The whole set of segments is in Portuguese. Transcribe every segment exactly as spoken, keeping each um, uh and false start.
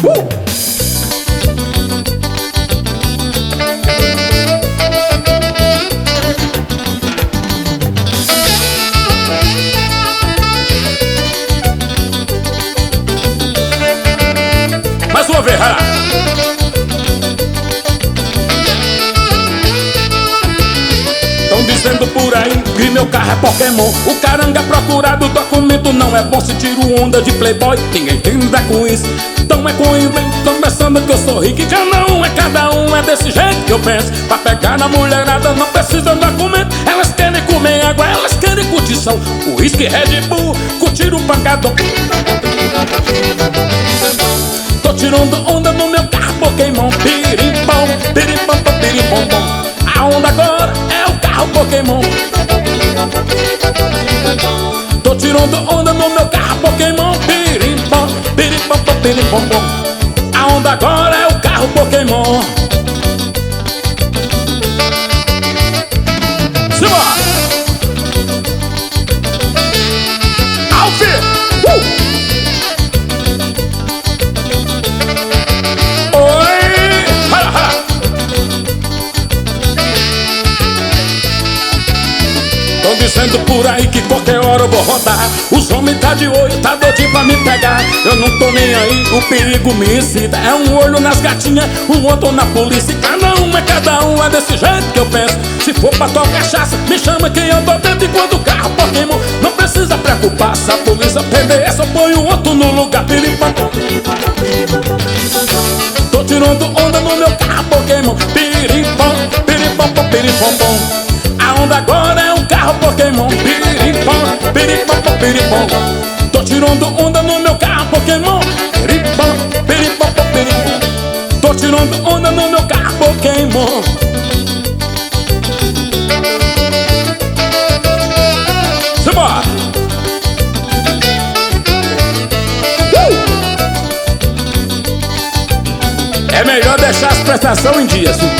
Uh! Mais uma vez, vai lá. Tão dizendo por aí que meu carro é Pokémon. O caranga é procurado, o documento não é bom. Se tiro onda de playboy, ninguém tem nada com isso. Então é com ele, tão pensando que eu sou rico. E cada um é cada um, é desse jeito que eu penso. Pra pegar na mulherada não precisa de documento. Elas querem comer água, elas querem curtição. O uísque Red Bull, curtir o pancadão. Tô tirando onda no meu carro Pokémon. Pirimpom, pirimpom, pirimpom, pom. A onda agora é o carro Pokémon. Tô tirando onda no meu carro Pokémon. Pirimpom, pirimpom, pirimpom, pom. A onda agora é o carro Pokémon. Simbora! Alfi! Uh! Tão dizendo por aí que qualquer hora eu vou rodar. Os homens tá de olho, tá doidinho pra me pegar. Eu não tô nem aí, o perigo me incita. É um olho nas gatinhas, um outro na polícia. Cada um é cada um, é desse jeito que eu penso. Se for pra tua cachaça, me chama que eu tô dentro. Enquanto o carro Pokémon, não precisa preocupar. Se a polícia prender, é só põe o outro no lugar. Piripam. Tô tirando onda no meu carro Pokémon. Piripam, piripam, piripam, pom. A onda agora é um carro Pokémon. Piripom, piripom, piripom. Tô tirando onda no meu carro Pokémon. Piripom, piripom, piripom. Tô tirando onda no meu carro Pokémon. Simbora! Uh! É melhor deixar as prestações em dia, sim.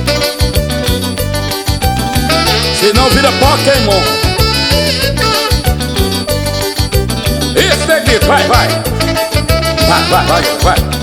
Senão vira Pokémon. Isso daqui, vai, vai. Vai, vai, vai, vai.